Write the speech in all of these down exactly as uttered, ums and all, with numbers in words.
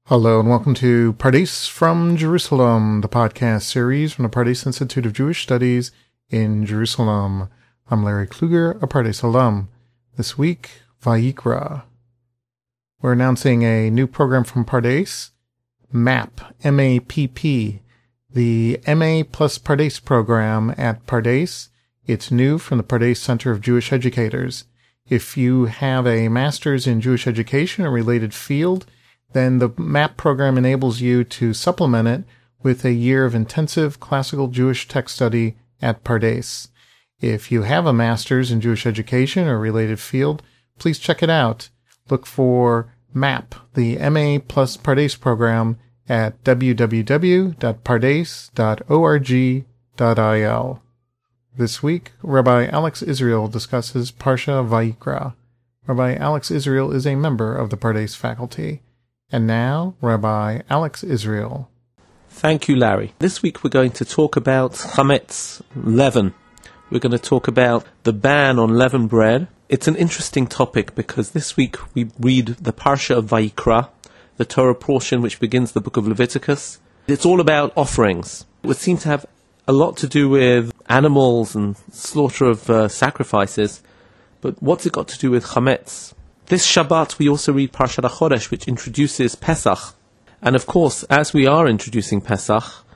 Hello and welcome to Pardes from Jerusalem, the podcast series from the Pardes Institute of Jewish Studies in Jerusalem. I'm Larry Kluger, a Pardes alum. This week, Vayikra. We're announcing a new program from Pardes, MAP, M A P P, the M A plus Pardes program at Pardes. It's new from the Pardes Center of Jewish Educators. If you have a master's in Jewish education or related field, then the MAP program enables you to supplement it with a year of intensive classical Jewish text study at Pardes. If you have a master's in Jewish education or related field, please check it out. Look for MAP, the M A plus Pardes program, at w w w dot pardes dot org dot i l. This week, Rabbi Alex Israel discusses Parsha Vayikra. Rabbi Alex Israel is a member of the Pardes faculty. And now, Rabbi Alex Israel. Thank you, Larry. This week we're going to talk about chametz, leaven. We're going to talk about the ban on leavened bread. It's an interesting topic because this week we read the Parsha of Vayikra, the Torah portion which begins the book of Leviticus. It's all about offerings. It would seem to have a lot to do with animals and slaughter of uh, sacrifices. But what's it got to do with chametz? This Shabbat we also read Parshat HaChodesh, which introduces Pesach. And of course, as we are introducing Pesach,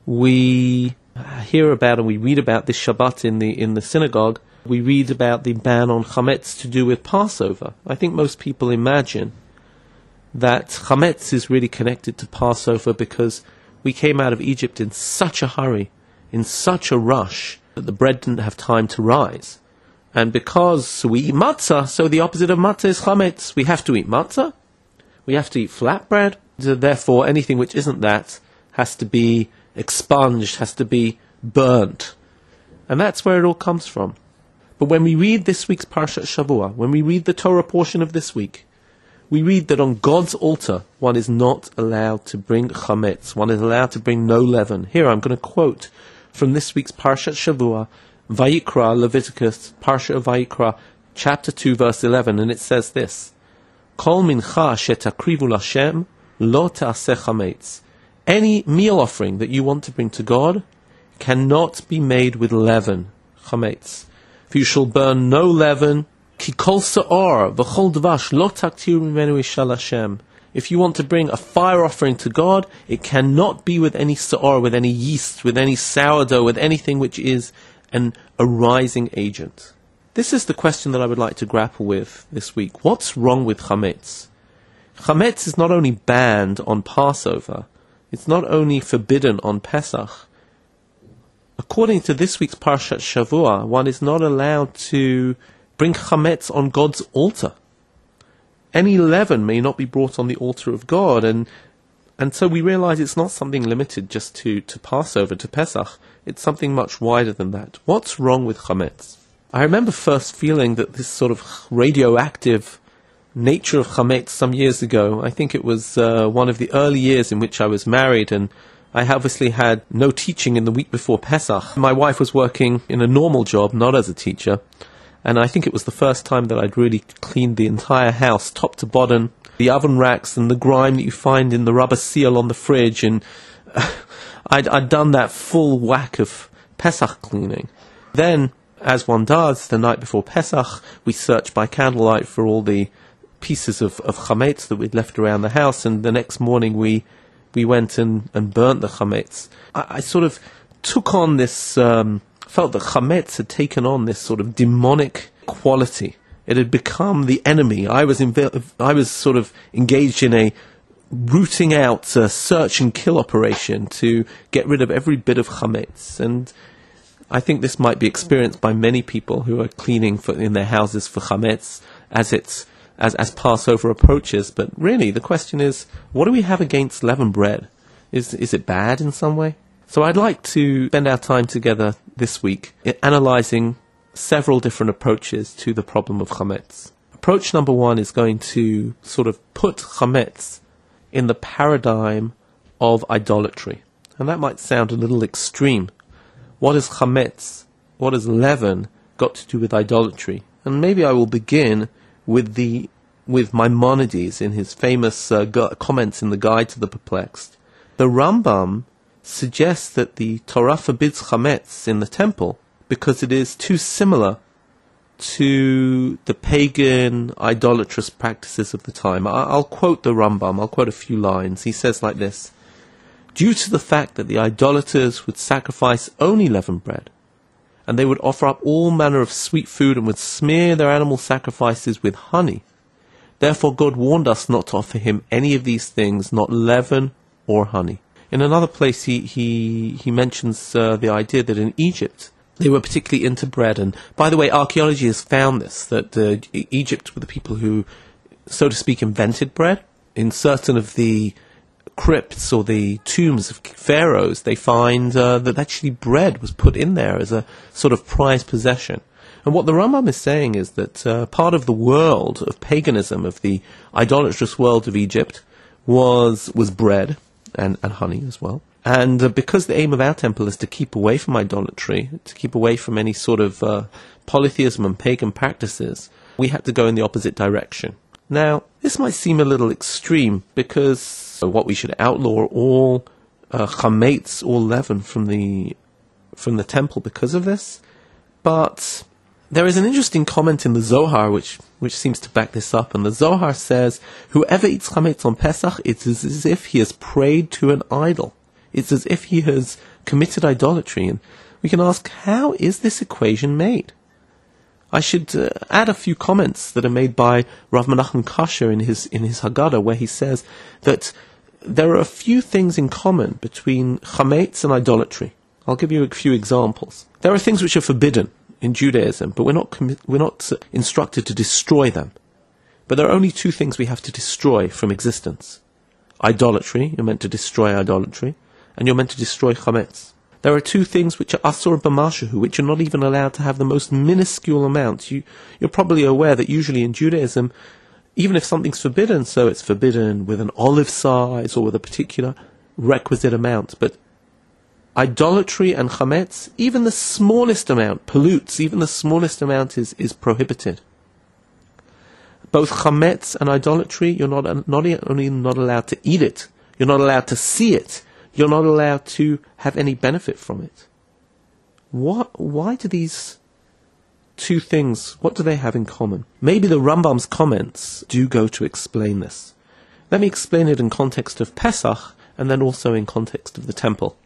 we hear about and we read about this Shabbat in the in the synagogue. We read about the ban on chametz to do with Passover. I think most people imagine that chametz is really connected to Passover because we came out of Egypt in such a hurry, in such a rush, that the bread didn't have time to rise. And because we eat matzah, so the opposite of matzah is chametz. We have to eat matzah. We have to eat flatbread. So therefore, anything which isn't that has to be expunged, has to be burnt. And that's where it all comes from. But when we read this week's Parshat Shavua, when we read the Torah portion of this week, we read that on God's altar, one is not allowed to bring chametz. One is allowed to bring no leaven. Here I'm going to quote from this week's Parshat Shavua, Vayikra, Leviticus, Parsha of Vayikra, chapter two, verse eleven, and it says this: Kol mincha shetakrivu l'Hashem lo ta'aseh chametz. Any meal offering that you want to bring to God cannot be made with leaven, chametz. For you shall burn no leaven, ki kol sa'or v'chol dvash lo taktir mimenu ishal Hashem. If you want to bring a fire offering to God, it cannot be with any sa'or, with any yeast, with any sourdough, with anything which is an arising agent. This is the question that I would like to grapple with this week. What's wrong with chametz? Chametz is not only banned on Passover, it's not only forbidden on Pesach. According to this week's Parshat Shavua, one is not allowed to bring chametz on God's altar. Any leaven may not be brought on the altar of God, and And so we realize it's not something limited just to, to Passover, to Pesach. It's something much wider than that. What's wrong with chametz? I remember first feeling that this sort of radioactive nature of chametz some years ago. I think it was uh, one of the early years in which I was married, and I obviously had no teaching in the week before Pesach. My wife was working in a normal job, not as a teacher, and I think it was the first time that I'd really cleaned the entire house, top to bottom, the oven racks and the grime that you find in the rubber seal on the fridge, and uh, I'd, I'd done that full whack of Pesach cleaning. Then, as one does, the night before Pesach, we searched by candlelight for all the pieces of, of chametz that we'd left around the house, and the next morning we we went and, and burnt the chametz. I, I sort of took on this, um, felt that chametz had taken on this sort of demonic quality. It had become the enemy. I was inv- I was sort of engaged in a rooting out uh, search and kill operation to get rid of every bit of chametz. And I think this might be experienced by many people who are cleaning for, in their houses for chametz as it's as as Passover approaches. But really, the question is, what do we have against leavened bread? Is is it bad in some way? So I'd like to spend our time together this week in analysing several different approaches to the problem of chametz. Approach number one is going to sort of put chametz in the paradigm of idolatry. And that might sound a little extreme. What is chametz, what is leaven got to do with idolatry? And maybe I will begin with the with Maimonides in his famous uh, gu- comments in the Guide to the Perplexed, the Rambam suggests that the Torah forbids chametz in the temple because it is too similar to the pagan idolatrous practices of the time. I- I'll quote the Rambam, I'll quote a few lines. He says like this: due to the fact that the idolaters would sacrifice only leavened bread, and they would offer up all manner of sweet food and would smear their animal sacrifices with honey, therefore God warned us not to offer him any of these things, not leaven or honey. In another place he, he, he mentions uh, the idea that in Egypt they were particularly into bread. And by the way, archaeology has found this, that uh, Egypt were the people who, so to speak, invented bread. In certain of the crypts or the tombs of pharaohs, they find uh, that actually bread was put in there as a sort of prized possession. And what the Rambam is saying is that uh, part of the world of paganism, of the idolatrous world of Egypt, was was bread and, and honey as well. And uh, because the aim of our temple is to keep away from idolatry, to keep away from any sort of uh, polytheism and pagan practices, we had to go in the opposite direction. Now, this might seem a little extreme, because uh, what we should outlaw all uh, chametz, all leaven from the from the temple because of this. But there is an interesting comment in the Zohar which which seems to back this up. And the Zohar says, whoever eats chametz on Pesach, it is as if he has prayed to an idol. It's as if he has committed idolatry. And we can ask, how is this equation made? I should uh, add a few comments that are made by Rav Menachem Kasher in his in his Haggadah, where he says that there are a few things in common between chametz and idolatry. I'll give you a few examples. There are things which are forbidden in Judaism, but we're not commi- we're not uh, instructed to destroy them. But there are only two things we have to destroy from existence: idolatry. You're meant to destroy idolatry, and you're meant to destroy chametz. There are two things which are asur b'mashahu, which you're not even allowed to have the most minuscule amount. You, you're probably aware that usually in Judaism, even if something's forbidden, so it's forbidden with an olive size or with a particular requisite amount. But idolatry and chametz, even the smallest amount pollutes, even the smallest amount is, is prohibited. Both chametz and idolatry, you're not, not only not allowed to eat it, you're not allowed to see it, you're not allowed to have any benefit from it. What, why do these two things, what do they have in common? Maybe the Rambam's comments do go to explain this. Let me explain it in context of Pesach, and then also in context of the temple.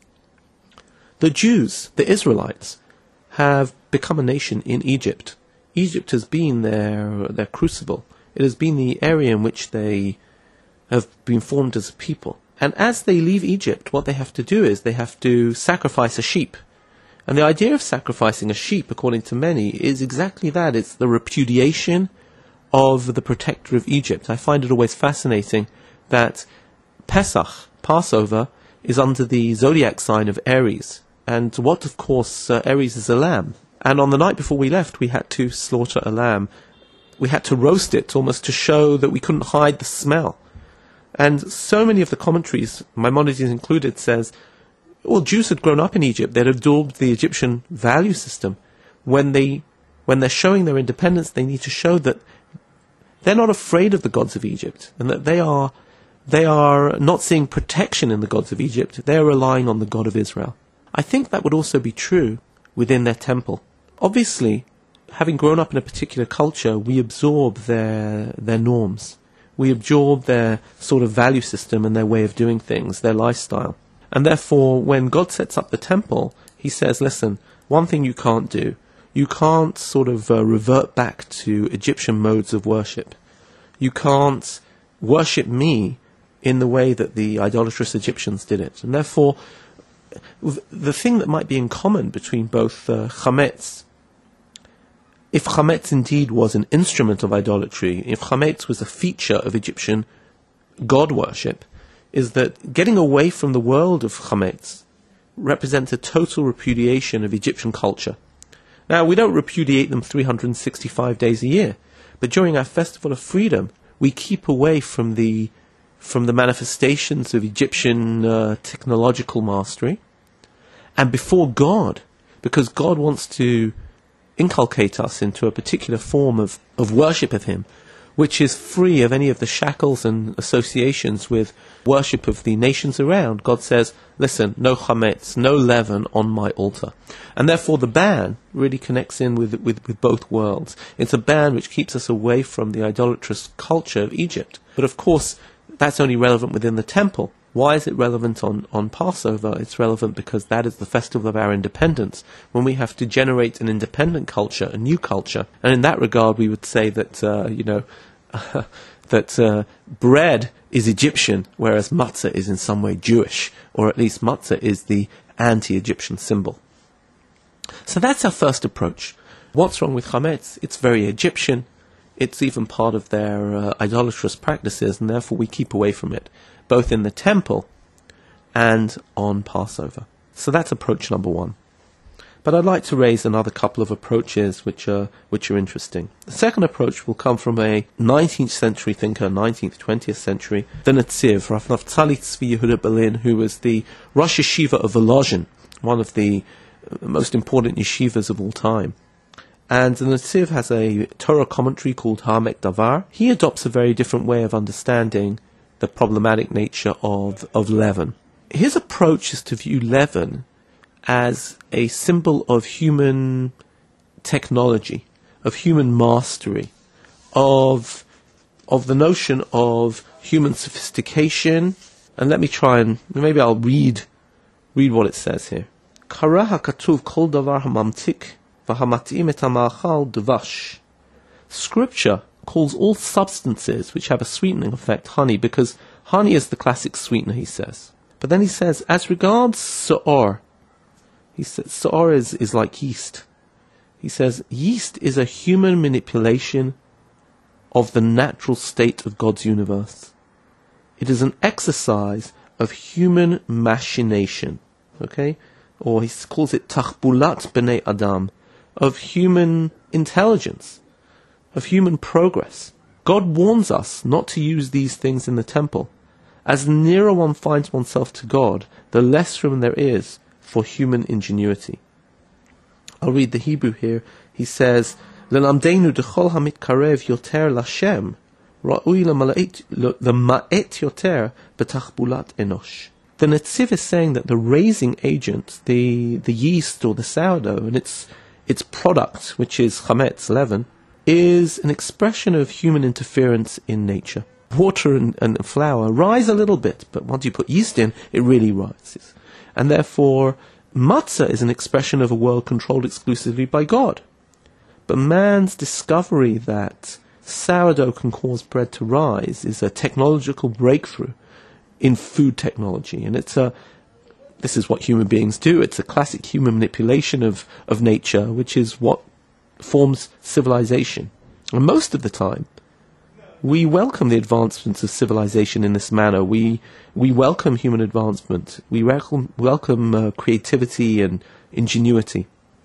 The Jews, the Israelites, have become a nation in Egypt. Egypt has been their, their crucible. It has been the area in which they have been formed as a people. And as they leave Egypt, what they have to do is they have to sacrifice a sheep. And the idea of sacrificing a sheep, according to many, is exactly that. It's the repudiation of the protector of Egypt. I find it always fascinating that Pesach, Passover, is under the zodiac sign of Aries. And what, of course, uh, Aries is a lamb. And on the night before we left, we had to slaughter a lamb. We had to roast it almost to show that we couldn't hide the smell. And so many of the commentaries, Maimonides included, says, well, Jews had grown up in Egypt. They'd absorbed the Egyptian value system. When, they, when they're showing their independence, they need to show that they're not afraid of the gods of Egypt, and that they are, they are not seeing protection in the gods of Egypt. They're relying on the God of Israel. I think that would also be true within their temple. Obviously, having grown up in a particular culture, we absorb their, their norms. We absorb their sort of value system and their way of doing things, their lifestyle. And therefore, when God sets up the temple, he says, listen, one thing you can't do, you can't sort of uh, revert back to Egyptian modes of worship. You can't worship me in the way that the idolatrous Egyptians did it. And therefore, the thing that might be in common between both uh, chametz, if chametz indeed was an instrument of idolatry, if chametz was a feature of Egyptian god worship, is that getting away from the world of chametz represents a total repudiation of Egyptian culture. Now, we don't repudiate them three hundred sixty-five days a year, but during our Festival of Freedom, we keep away from the from the manifestations of Egyptian uh, technological mastery, and before God, because God wants to inculcate us into a particular form of, of worship of him, which is free of any of the shackles and associations with worship of the nations around. God says, listen, no chametz, no leaven on my altar. And therefore the ban really connects in with, with, with both worlds. It's a ban which keeps us away from the idolatrous culture of Egypt. But of course, that's only relevant within the temple. Why is it relevant on, on Passover? It's relevant because that is the festival of our independence, when we have to generate an independent culture, a new culture. And in that regard, we would say that, uh, you know, that uh, bread is Egyptian, whereas matzah is in some way Jewish, or at least matzah is the anti-Egyptian symbol. So that's our first approach. What's wrong with chametz? It's very Egyptian. It's even part of their uh, idolatrous practices, and therefore we keep away from it, both in the temple and on Passover. So that's approach number one. But I'd like to raise another couple of approaches which are which are interesting. The second approach will come from a nineteenth century thinker, nineteenth, twentieth century, the Netziv, Rav Naftali Tzvi Yehuda Berlin, who was the Rosh Yeshiva of Volozhin, one of the most important yeshivas of all time. And the Netziv has a Torah commentary called Ha'amek Davar. He adopts a very different way of understanding the problematic nature of, of leaven. His approach is to view leaven as a symbol of human technology, of human mastery, of of the notion of human sophistication. And let me try and maybe I'll read read what it says here. Kara hakatuv kol davar hamamtik v'hamat'im et hama'achal dvash. Scripture calls all substances which have a sweetening effect honey, because honey is the classic sweetener, he says. But then he says, as regards su'or, he says, su'or is, is like yeast. He says, yeast is a human manipulation of the natural state of God's universe. It is an exercise of human machination, okay? Or he calls it tachbulat b'nei adam, of human intelligence, of human progress. God warns us not to use these things in the temple. As nearer one finds oneself to God, the less room there is for human ingenuity. I'll read the Hebrew here. He says, "Lelamdeinu dechol hamitkarev yoter lashem, ra'ui lema'et yoter betachbulat enosh." The Netziv is saying that the raising agent, the the yeast or the sourdough, and its its product, which is chametz, leaven, is an expression of human interference in nature. Water and, and flour rise a little bit, but once you put yeast in, it really rises. And therefore, matzah is an expression of a world controlled exclusively by God. But man's discovery that sourdough can cause bread to rise is a technological breakthrough in food technology. And it's a, this is what human beings do. It's a classic human manipulation of, of nature, which is what forms civilization. And most of the time, we welcome the advancements of civilization in this manner. We we welcome human advancement. We welcome, welcome uh, creativity and ingenuity.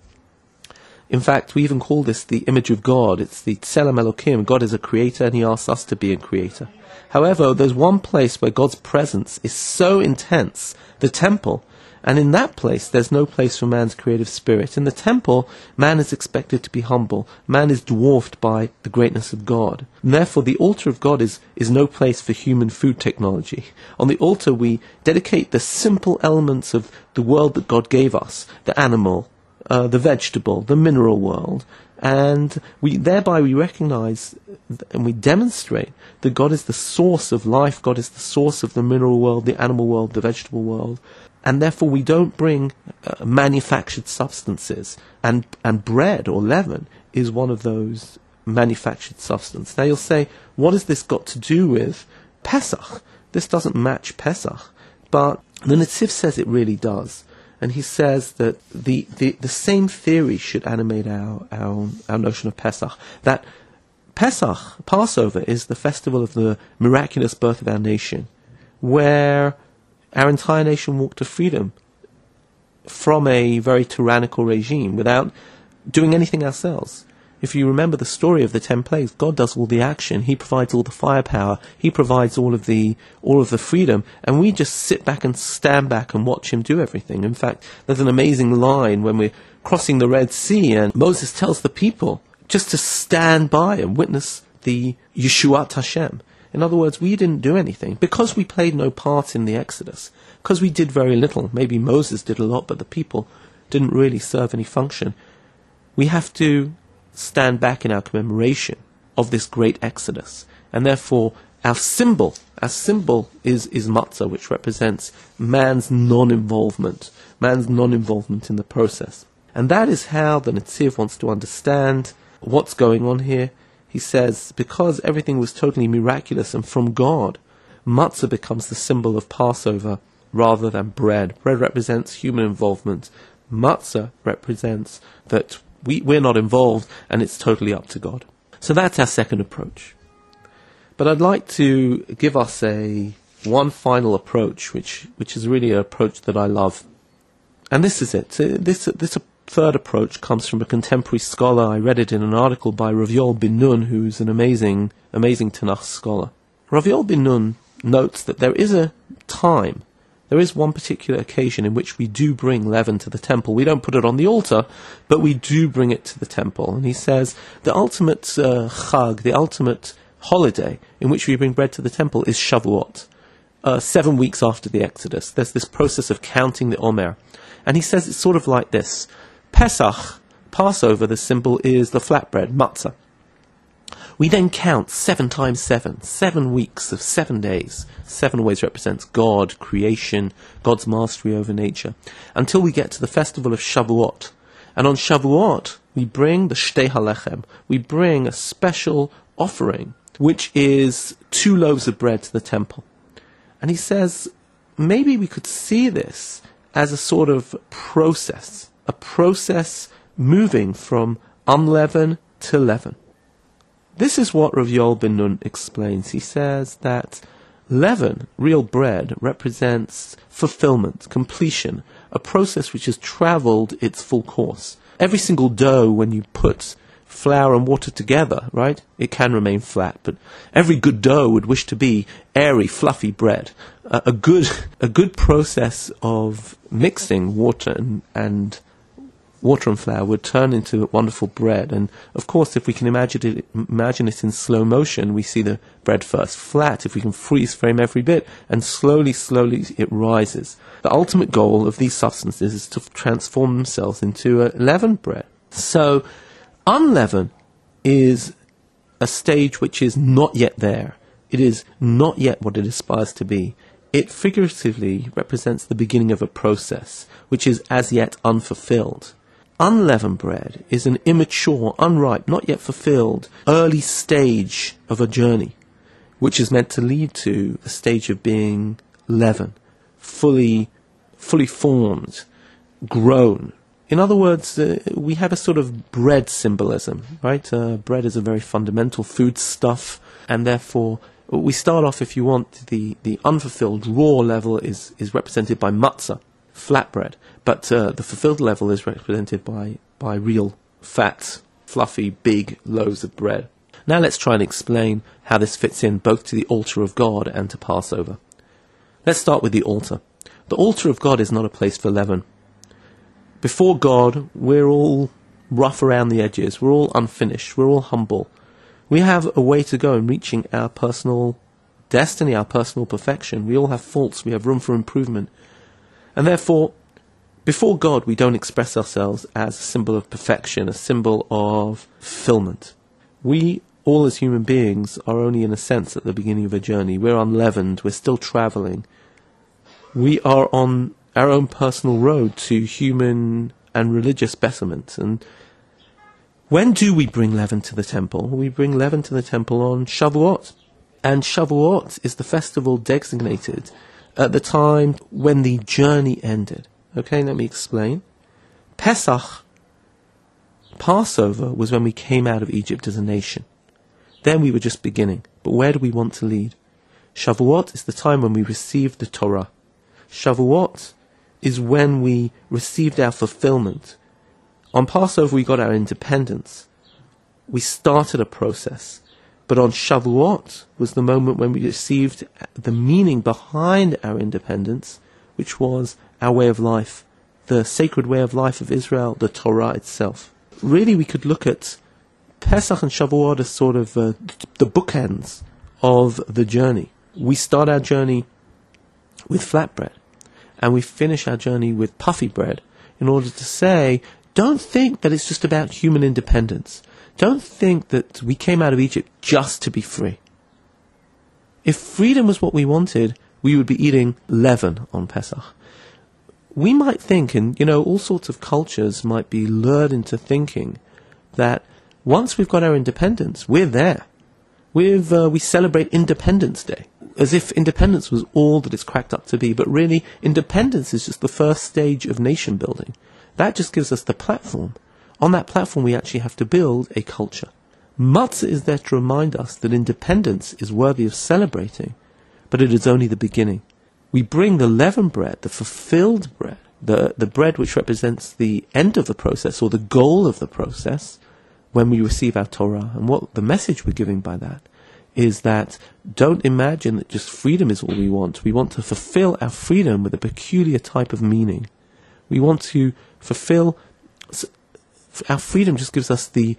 In fact, we even call this the image of God. It's the Tselem Elokim. God is a creator, and he asks us to be a creator. However, there's one place where God's presence is so intense, the temple, and in that place, there's no place for man's creative spirit. In the temple, man is expected to be humble. Man is dwarfed by the greatness of God. And therefore, the altar of God is, is no place for human food technology. On the altar, we dedicate the simple elements of the world that God gave us, the animal, uh, the vegetable, the mineral world, and we thereby we recognize and we demonstrate that God is the source of life, God is the source of the mineral world, the animal world, the vegetable world. And therefore we don't bring uh, manufactured substances. And and bread or leaven is one of those manufactured substances. Now you'll say, what has this got to do with Pesach? This doesn't match Pesach. But the Netziv says it really does. And he says that the, the, the same theory should animate our, our, our notion of Pesach. That Pesach, Passover, is the festival of the miraculous birth of our nation, where our entire nation walked to freedom from a very tyrannical regime without doing anything ourselves. If you remember the story of the ten plagues, God does all the action. He provides all the firepower. He provides all of the all of the freedom, and we just sit back and stand back and watch him do everything. In fact, there's an amazing line when we're crossing the Red Sea, and Moses tells the people just to stand by and witness the Yeshuat Hashem. In other words, we didn't do anything. Because we played no part in the Exodus, because we did very little, maybe Moses did a lot, but the people didn't really serve any function, we have to stand back in our commemoration of this great Exodus. And therefore, our symbol, our symbol is, is matzah, which represents man's non-involvement, man's non-involvement in the process. And that is how the Netziv wants to understand what's going on here. He says, because everything was totally miraculous and from God, matzah becomes the symbol of Passover rather than bread. Bread represents human involvement. Matzah represents that we, we're not involved and it's totally up to God. So that's our second approach. But I'd like to give us a one final approach, which which is really an approach that I love. And this is it. This this third approach comes from a contemporary scholar. I read it in an article by Rav Yoel bin Nun, who's an amazing, amazing Tanakh scholar. Rav Yoel bin Nun notes that there is a time, there is one particular occasion in which we do bring leaven to the temple. We don't put it on the altar, but we do bring it to the temple. And he says the ultimate uh, chag, the ultimate holiday in which we bring bread to the temple is Shavuot, uh, seven weeks after the Exodus. There's this process of counting the Omer. And he says it's sort of like this. Pesach, Passover, the symbol is the flatbread, matzah. We then count seven times seven, seven weeks of seven days. Seven always represents God, creation, God's mastery over nature, until we get to the festival of Shavuot. And on Shavuot, we bring the Shtei HaLechem. We bring a special offering, which is two loaves of bread to the temple. And he says, maybe we could see this as a sort of process, a process moving from unleavened to leaven. This is what Rav Yoel bin Nun explains. He says that leaven, real bread, represents fulfillment, completion, a process which has travelled its full course. Every single dough, when you put flour and water together, right, it can remain flat, but every good dough would wish to be airy, fluffy bread. Uh, a good a good process of mixing water and, and water and flour would turn into wonderful bread. And of course, if we can imagine it, imagine it in slow motion, we see the bread first flat. If we can freeze frame every bit, and slowly, slowly it rises. The ultimate goal of these substances is to transform themselves into a leavened bread. So unleavened is a stage which is not yet there. It is not yet what it aspires to be. It figuratively represents the beginning of a process which is as yet unfulfilled. Unleavened bread is an immature, unripe, not yet fulfilled, early stage of a journey, which is meant to lead to a stage of being leaven, fully, fully formed, grown. In other words, uh, we have a sort of bread symbolism, right? Uh, bread is a very fundamental food stuff, and therefore we start off, if you want, the, the unfulfilled raw level is, is represented by matzah, flatbread, but uh, the fulfilled level is represented by, by real fat, fluffy, big loaves of bread. Now let's try and explain how this fits in both to the altar of God and to Passover. Let's start with the altar. The altar of God is not a place for leaven. Before God, we're all rough around the edges, we're all unfinished, we're all humble. We have a way to go in reaching our personal destiny, our personal perfection. We all have faults, we have room for improvement. And therefore, before God, we don't express ourselves as a symbol of perfection, a symbol of fulfillment. We, all as human beings, are only in a sense at the beginning of a journey. We're unleavened, we're still travelling. We are on our own personal road to human and religious betterment. And when do we bring leaven to the temple? We bring leaven to the temple on Shavuot. And Shavuot is the festival designated at the time when the journey ended. Okay, let me explain. Pesach, Passover, was when we came out of Egypt as a nation. Then we were just beginning. But where do we want to lead? Shavuot is the time when we received the Torah. Shavuot is when we received our fulfillment. On Passover we got our independence. We started a process. But on Shavuot was the moment when we received the meaning behind our independence, which was our way of life, the sacred way of life of Israel, the Torah itself. Really, we could look at Pesach and Shavuot are sort of uh, the bookends of the journey. We start our journey with flatbread, and we finish our journey with puffy bread, in order to say, don't think that it's just about human independence. Don't think that we came out of Egypt just to be free. If freedom was what we wanted, we would be eating leaven on Pesach. We might think, and you know, all sorts of cultures might be lured into thinking that once we've got our independence, we're there. We've, uh, we celebrate Independence Day, as if independence was all that it's cracked up to be. But really, independence is just the first stage of nation building. That just gives us the platform. On that platform, we actually have to build a culture. Matzah is there to remind us that independence is worthy of celebrating, but it is only the beginning. We bring the leavened bread, the fulfilled bread, the, the bread which represents the end of the process, or the goal of the process, when we receive our Torah. And what the message we're giving by that is that don't imagine that just freedom is all we want. We want to fulfill our freedom with a peculiar type of meaning. We want to fulfill... Our freedom just gives us the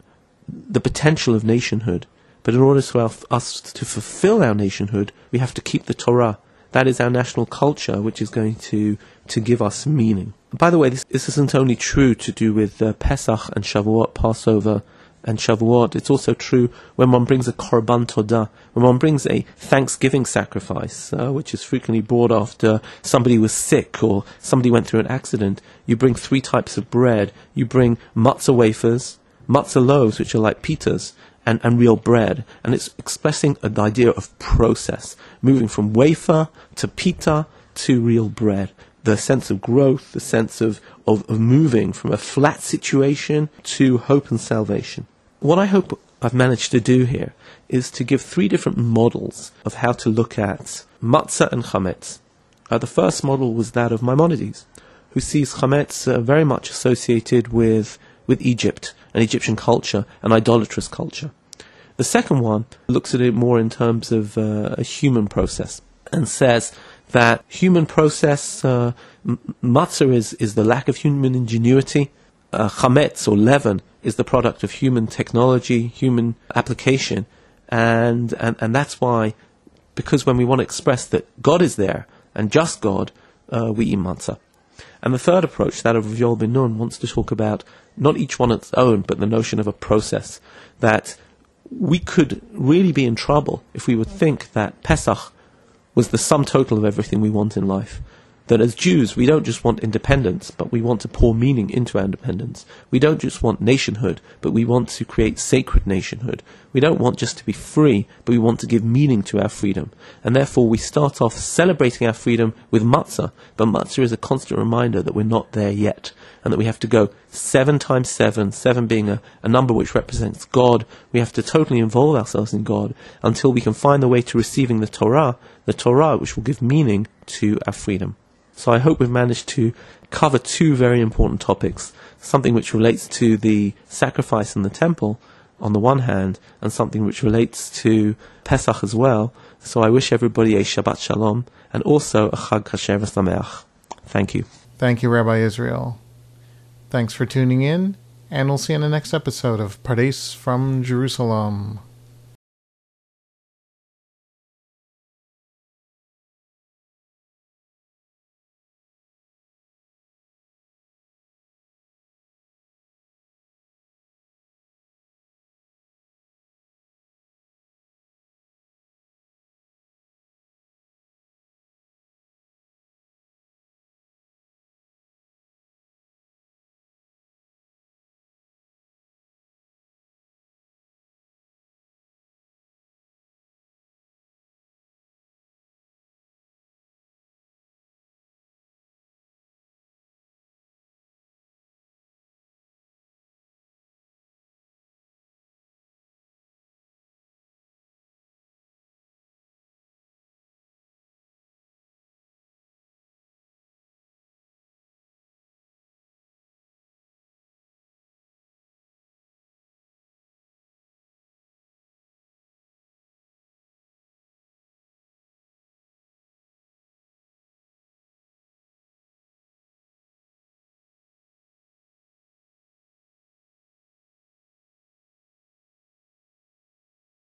the potential of nationhood. But in order for us to fulfill our nationhood, we have to keep the Torah. That is our national culture, which is going to, to give us meaning. By the way, this, this isn't only true to do with uh, Pesach and Shavuot, Passover and Shavuot. It's also true when one brings a Korban Todah, when one brings a thanksgiving sacrifice, uh, which is frequently brought after somebody was sick or somebody went through an accident. You bring three types of bread. You bring matzah wafers, matzah loaves, which are like pitas, and, and real bread. And it's expressing an idea of process, moving from wafer to pita to real bread. The sense of growth, the sense of, of, of moving from a flat situation to hope and salvation. What I hope I've managed to do here is to give three different models of how to look at matzah and chametz. Uh, the first model was that of Maimonides, who sees chametz uh, very much associated with, with Egypt and Egyptian culture and idolatrous culture. The second one looks at it more in terms of uh, a human process and says that human process, uh, matzah is, is the lack of human ingenuity, uh, chametz or leaven is the product of human technology, human application, and, and, and that's why, because when we want to express that God is there, and just God, uh, we eat matzah. And the third approach, that of Rav Yoel ben Nun, wants to talk about not each one on its own, but the notion of a process, that we could really be in trouble if we would think that Pesach was the sum total of everything we want in life. That as Jews, we don't just want independence, but we want to pour meaning into our independence. We don't just want nationhood, but we want to create sacred nationhood. We don't want just to be free, but we want to give meaning to our freedom. And therefore we start off celebrating our freedom with matzah, but matzah is a constant reminder that we're not there yet, and that we have to go seven times seven, seven being a, a number which represents God. We have to totally involve ourselves in God until we can find the way to receiving the Torah, the Torah which will give meaning to our freedom. So I hope we've managed to cover two very important topics, something which relates to the sacrifice in the temple on the one hand, and something which relates to Pesach as well. So I wish everybody a Shabbat Shalom, and also a Chag Kasher V'Sameach. Thank you. Thank you, Rabbi Israel. Thanks for tuning in, and we'll see you in the next episode of Pardes from Jerusalem.